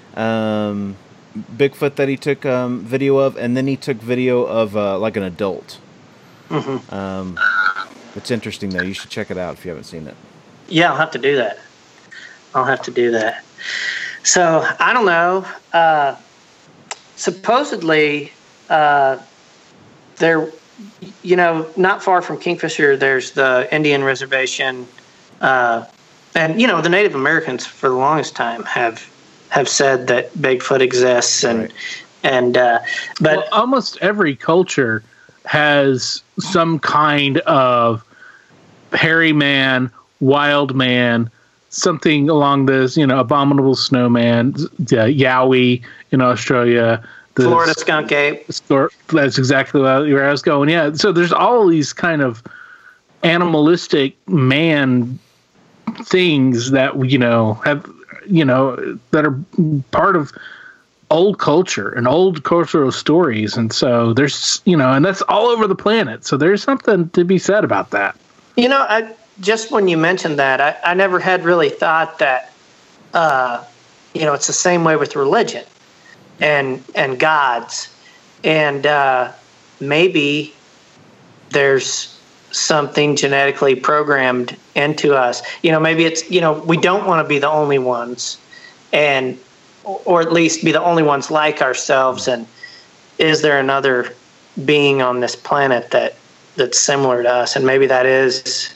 Bigfoot that he took video of, and then he took video of an adult. Mm-hmm. It's interesting though. You should check it out if you haven't seen it. Yeah, I'll have to do that. So I don't know. Supposedly, there, not far from Kingfisher, there's the Indian reservation, and the Native Americans for the longest time have said that Bigfoot exists, but almost every culture has some kind of hairy man, wild man, something along this, abominable snowman, Yowie in Australia, Florida skunk ape. That's exactly where I was going. Yeah, so there's all these kind of animalistic man things that have that are part of old culture and old cultural stories, and so there's and that's all over the planet. So there's something to be said about that. Just when you mentioned that, I never had really thought that, it's the same way with religion and gods. And maybe there's something genetically programmed into us. Maybe it's, we don't want to be the only ones or at least be the only ones like ourselves. And is there another being on this planet that's similar to us? And maybe that's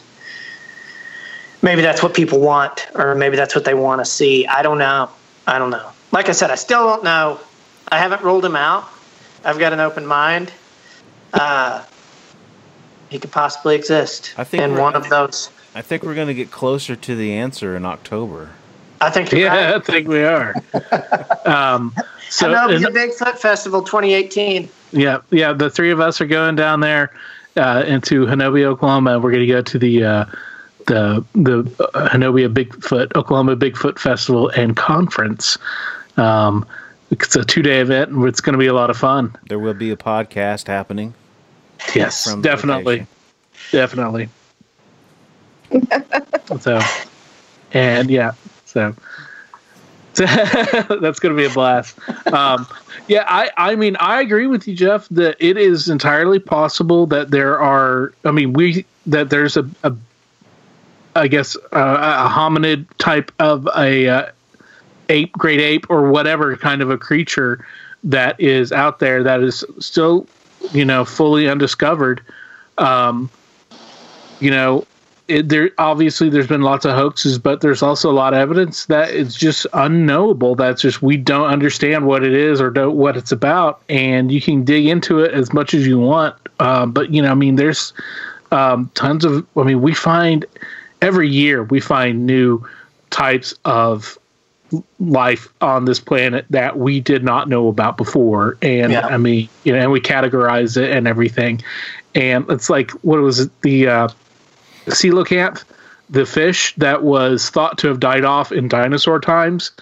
what people want, or maybe that's what they want to see. I don't know. Like I said, I still don't know. I haven't ruled him out. I've got an open mind. He could possibly exist in one of those. I think we're going to get closer to the answer in October. I think you're right. I think we are. Hanobia Bigfoot Festival 2018. Yeah. The three of us are going down there into Hanobia, Oklahoma. We're going to go to the Hanobia Bigfoot, Oklahoma Bigfoot Festival and Conference. It's a 2-day event, and it's going to be a lot of fun. There will be a podcast happening. Yes, definitely. Definitely. So that's going to be a blast. I mean, I agree with you, Jeff, that it is entirely possible that there's a hominid type of great ape or whatever kind of a creature that is out there that is still, fully undiscovered. Obviously there's been lots of hoaxes, but there's also a lot of evidence that it's just unknowable. That's just, we don't understand what it is or what it's about. And you can dig into it as much as you want. But there's tons of, we find every year we find new types of life on this planet that we did not know about before. And and we categorize it and everything. And it's like, what was it? The coelacanth, the fish that was thought to have died off in dinosaur times,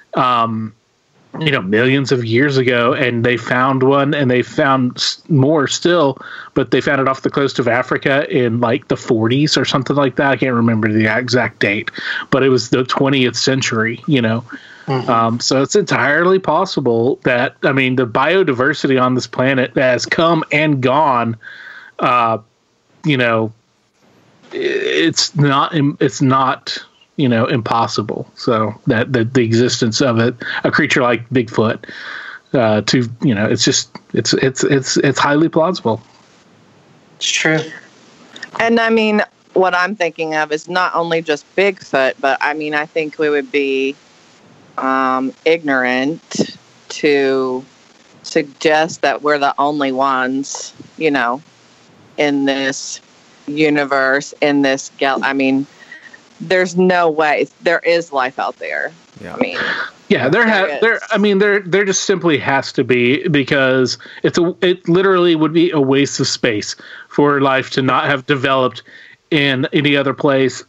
millions of years ago, and they found one, and they found more still, but they found it off the coast of Africa in like the 40s or something like that. I can't remember the exact date, but it was the 20th century, Mm-hmm. So it's entirely possible that, the biodiversity on this planet has come and gone. It's not impossible. So that the existence of a creature like Bigfoot, it's highly plausible. It's true. And what I'm thinking of is not only just Bigfoot, but I think we would be ignorant to suggest that we're the only ones, in this universe, in this there's no way there is life out there. There just simply has to be, because it literally would be a waste of space for life to not have developed in any other place.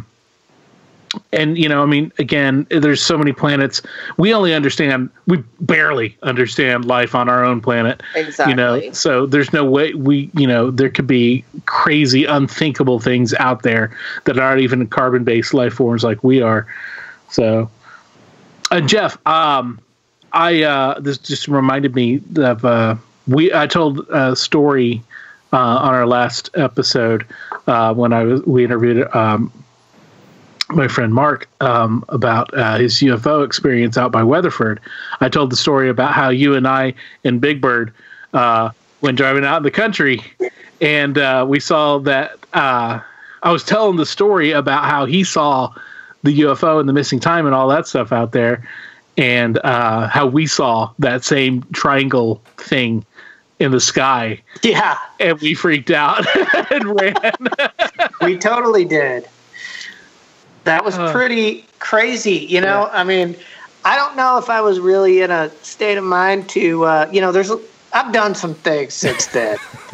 Again, there's so many planets. We barely understand life on our own planet. Exactly. So there's no way there could be crazy, unthinkable things out there that aren't even carbon-based life forms like we are. So, Jeff, this just reminded me of I told a story on our last episode when we interviewed my friend Mark about his UFO experience out by Weatherford. I told the story about how you and I and Big Bird went driving out in the country, and we saw that I was telling the story about how he saw the UFO and the missing time and all that stuff out there, and how we saw that same triangle thing in the sky. Yeah. And we freaked out and ran. We totally did. That was pretty crazy, Yeah. I don't know if I was really in a state of mind to, I've done some things since then.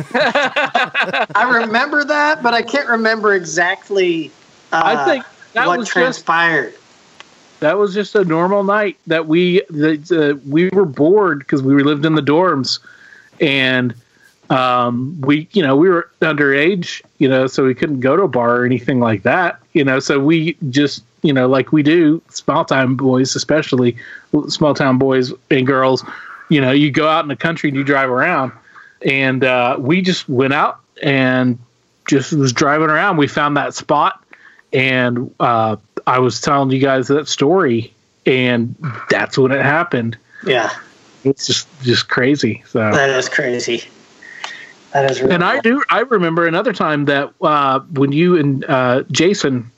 I remember that, but I can't remember exactly I think what transpired. That was just a normal night that we were bored because we lived in the dorms, and we were underage, so we couldn't go to a bar or anything like that, so we just, like we do, small town boys, especially small town boys and girls, you go out in the country and you drive around, and we just went out and just was driving around. We found that spot, and I was telling you guys that story, and that's when it happened. Yeah. It's just crazy. So that is crazy. That is really and I remember another time that when you and Jason,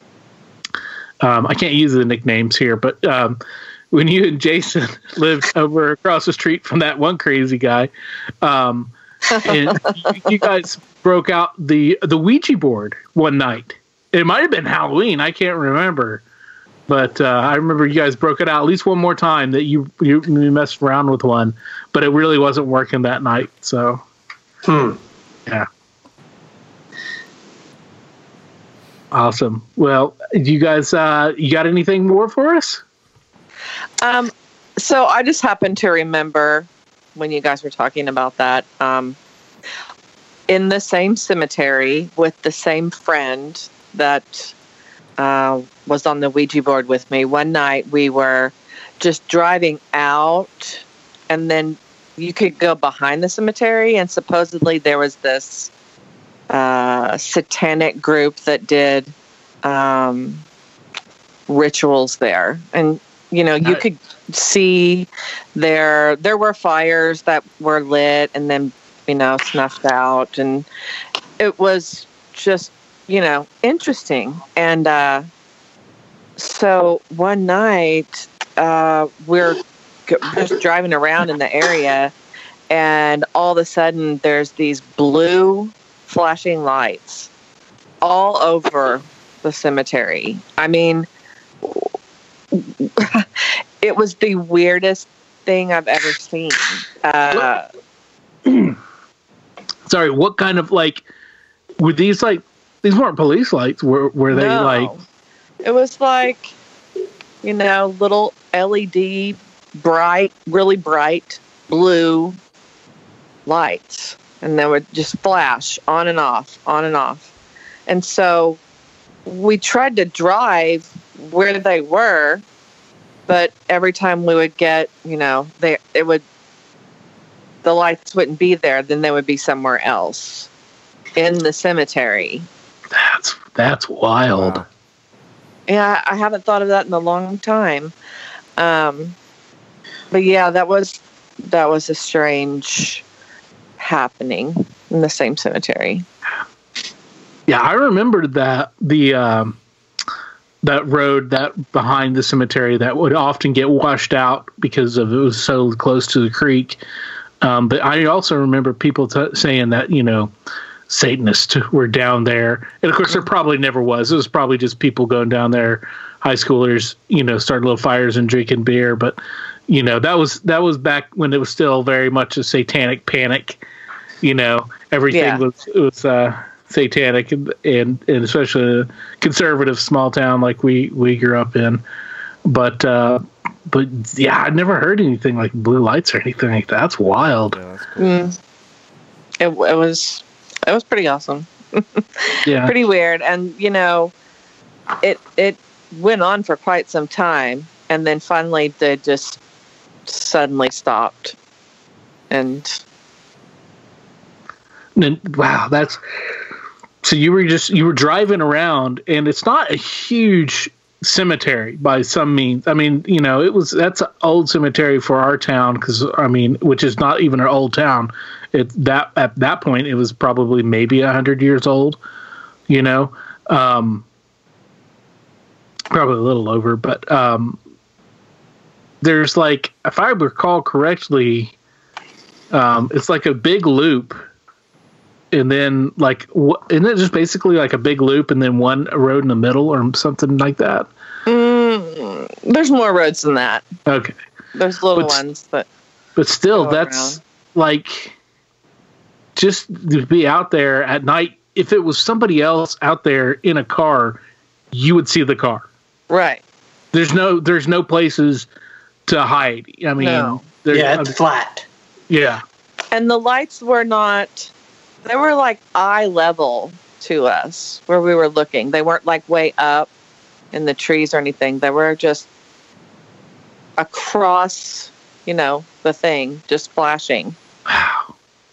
I can't use the nicknames here, but when you and Jason lived over across the street from that one crazy guy, and you guys broke out the Ouija board one night. It might have been Halloween. I can't remember. But I remember you guys broke it out at least one more time that you messed around with one, but it really wasn't working that night. So, yeah. Awesome. Well, you guys, you got anything more for us? So I just happened to remember when you guys were talking about that, in the same cemetery with the same friend that was on the Ouija board with me. One night we were just driving out, and then you could go behind the cemetery, and supposedly there was this satanic group that did rituals there. And, you could see there were fires that were lit and then, snuffed out. And it was just, interesting. And so one night we're just driving around in the area, and all of a sudden there's these blue flashing lights all over the cemetery. I mean, it was the weirdest thing I've ever seen. Sorry, what kind of were these these weren't police lights? Were they No. It was little LED really bright blue lights, and they would just flash on and off. And so we tried to drive where they were, but every time we would get, the lights wouldn't be there, then they would be somewhere else in the cemetery. That's wild. Wow. Yeah, I haven't thought of that in a long time. But yeah, that was a strange happening in the same cemetery. Yeah, I remembered that that road that behind the cemetery that would often get washed out because it was so close to the creek. But I also remember people saying that Satanists were down there, and of course there probably never was. It was probably just people going down there, high schoolers, starting little fires and drinking beer. But that was back when it was still very much a satanic panic. Everything was satanic, and especially a conservative small town like we grew up in. But yeah, I'd never heard anything like blue lights or anything like that. That's wild. Yeah, that's cool. It was pretty awesome. Yeah, pretty weird. And it went on for quite some time, and then finally they just suddenly stopped. And wow, that's so you were driving around, and it's not a huge cemetery by some means. I mean, that's an old cemetery for our town, which is not even an old town. At that point, it was probably maybe 100 years old. Probably a little over, but there's if I recall correctly, it's like a big loop, and then isn't it just basically like a big loop and then one road in the middle or something like that? There's more roads than that. Okay, there's little ones, but still, that's around. Just to be out there at night. If it was somebody else out there in a car, you would see the car. Right. There's no places to hide. I mean, no. It's flat. Yeah. And the lights were not, they were eye level to us where we were looking. They weren't way up in the trees or anything. They were just across, the thing, just flashing. Wow.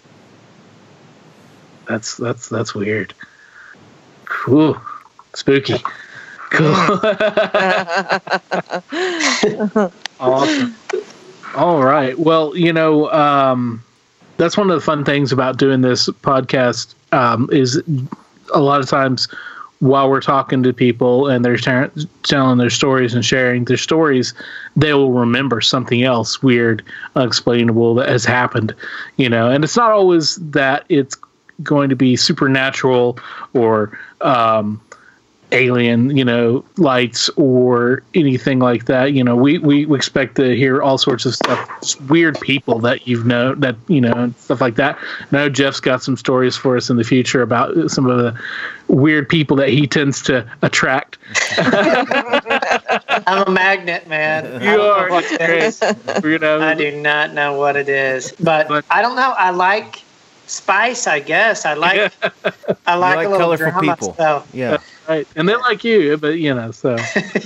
That's weird. Cool. Spooky. Cool. Awesome. All right. Well, that's one of the fun things about doing this podcast is a lot of times while we're talking to people and they're telling their stories and sharing their stories, they will remember something else weird, unexplainable that has happened, and it's not always that it's going to be supernatural or alien, lights or anything like that. We expect to hear all sorts of stuff, just weird people that stuff like that. I know Jeff's got some stories for us in the future about some of the weird people that he tends to attract. I'm a magnet, man. You are. I do not know what it is, but I don't know. I like spice, I guess. I like a little colorful drama. People. So. Yeah. Right. And they like you, but so.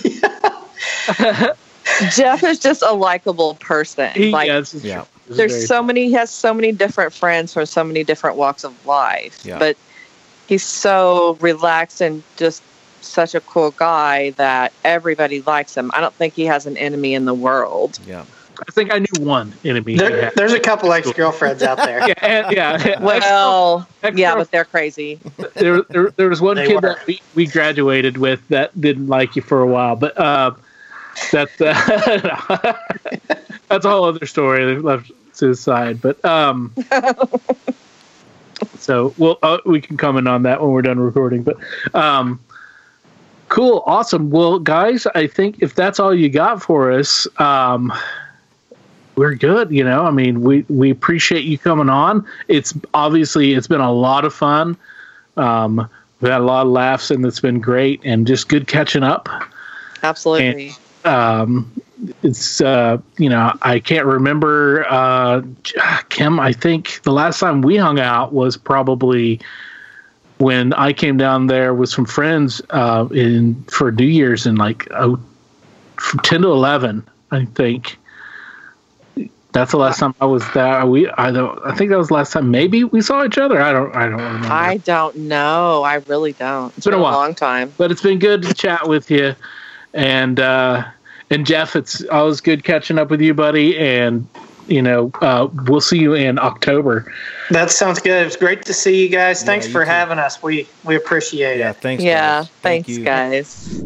Jeff is just a likable person. He has so many different friends from so many different walks of life. Yeah. But he's so relaxed and just such a cool guy that everybody likes him. I don't think he has an enemy in the world. Yeah. I think I knew one enemy. There's a couple ex-girlfriends out there. Well, but they're crazy. There was one kid that we graduated with that didn't like you for a while, but that's a whole other story. They left to the side, but so we can comment on that when we're done recording. But cool, awesome. Well, guys, I think if that's all you got for us, we're good. We appreciate you coming on. It's been a lot of fun. We've had a lot of laughs and it's been great and just good catching up. Absolutely. And, it's, I can't remember, Kim, I think the last time we hung out was probably when I came down there with some friends, for New Year's in from 10 to 11, I think. That's the last time I was there. I think that was the last time maybe we saw each other. I don't remember. I don't know. I really don't. It's been a long time. But it's been good to chat with you. And Jeff, it's always good catching up with you, buddy. And, we'll see you in October. That sounds good. It's great to see you guys. Thanks for having us. We appreciate it. Thanks, yeah, guys. Thanks, guys.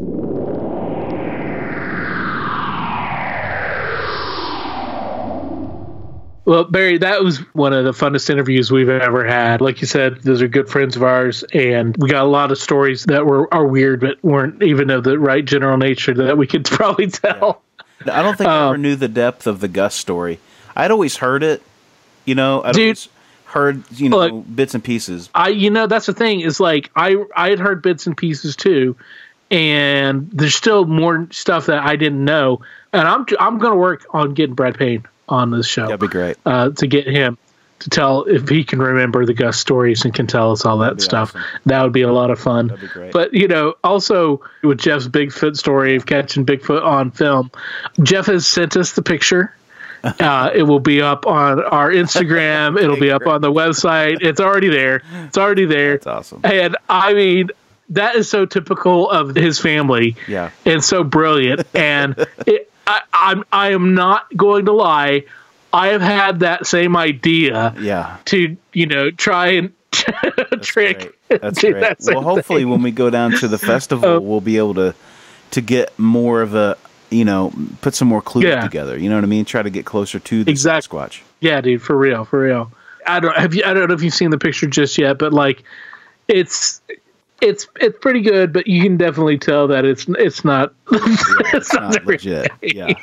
Well, Barry, that was one of the funnest interviews we've ever had. Like you said, those are good friends of ours, and we got a lot of stories that are weird, but weren't even of the right general nature that we could probably tell. Yeah. I don't think I ever knew the depth of the Gus story. I'd always heard it, always heard, bits and pieces. That's the thing is I had heard bits and pieces too, and there's still more stuff that I didn't know, and I'm going to work on getting Brad Payne on this show. That'd be great. To get him to tell if he can remember the Gus stories and can tell us all that stuff. Awesome. That would be a lot of fun. That'd be great. But, also with Jeff's Bigfoot story of catching Bigfoot on film, Jeff has sent us the picture. It will be up on our Instagram. It'll be up on the website. It's already there. That's awesome. And that is so typical of his family. Yeah. And so brilliant. And I am not going to lie. I have had that same idea. Yeah. To try and trick. Great. That's great. Well, hopefully, when we go down to the festival, we'll be able to get more of a put some more clues together. You know what I mean? Try to get closer to the Sasquatch. Yeah, dude. For real. I don't know if you've seen the picture just yet, but it's pretty good, but you can definitely tell that it's not it's not legit. Yeah.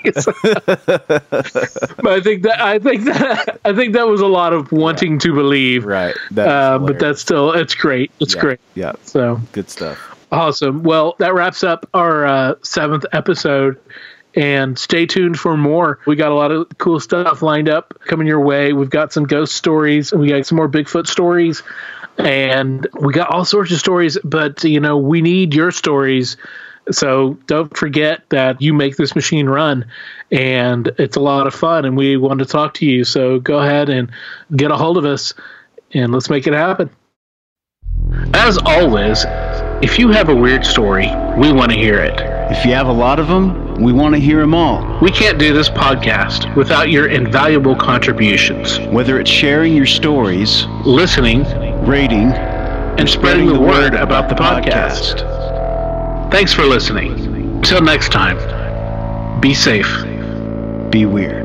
But I think that was a lot of wanting to believe. Right. But that's still it's great. It's great. Yeah. So good stuff. Awesome. Well, that wraps up our 7th episode. And stay tuned for more. We got a lot of cool stuff lined up coming your way. We've got some ghost stories, and we got some more Bigfoot stories. And we got all sorts of stories, but, we need your stories. So don't forget that you make this machine run, and it's a lot of fun, and we want to talk to you. So go ahead and get a hold of us, and let's make it happen. As always, if you have a weird story, we want to hear it. If you have a lot of them, we want to hear them all. We can't do this podcast without your invaluable contributions. Whether it's sharing your stories, listening, rating, and spreading the word about the podcast. Thanks for listening. Until next time, be safe. Be weird.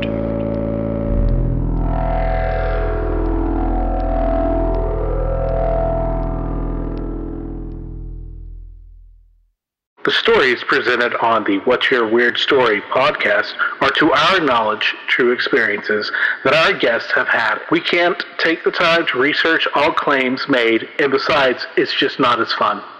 The stories presented on the What's Your Weird Story podcast are, to our knowledge, true experiences that our guests have had. We can't take the time to research all claims made, and besides, it's just not as fun.